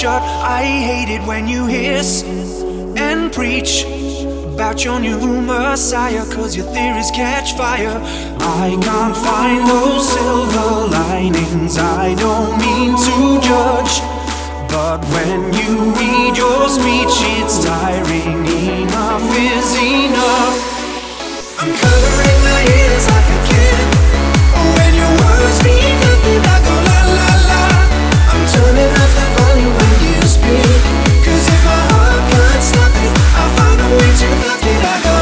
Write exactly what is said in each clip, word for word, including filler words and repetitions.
shut. I hate it when you hiss and preach about your new messiah, cause your theories catch fire. I can't find those silver linings, I don't mean to judge, but when you read your speech it's tiring. Enough is enough. I'm covering my ears like a kid. When your words mean nothing I go la la la. I'm turning off the volume when you speak, cause if my heart can't stop it I'll find a way to block it. I go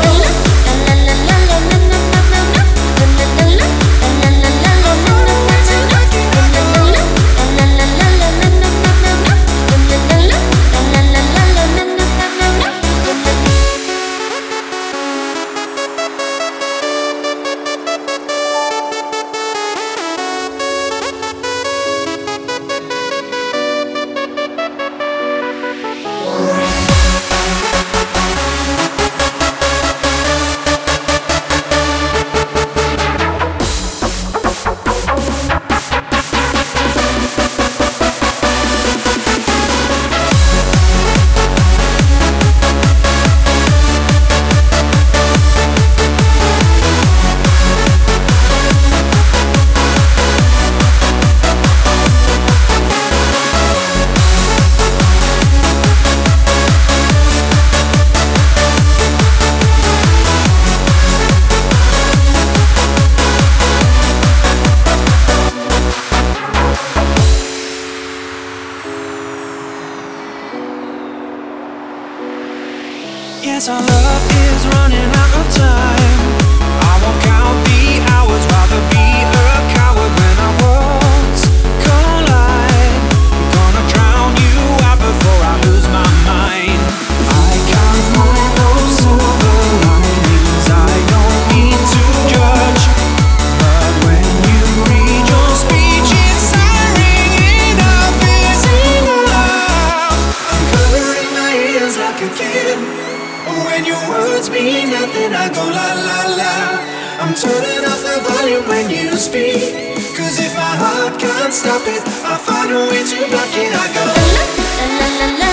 yes, our love is running out of time. I won't count the hours, rather be a coward when our worlds collide. I'm gonna drown you out before I lose my mind. I can't find those silver linings, I don't mean to judge, but when you read your speech it's tiring. Enough is enough. I'm covering my ears like a kid. When your words mean nothing I go la la la. I'm turning off the volume when you speak, cause if my heart can't stop it I'll find a way to block it. I go la la la la.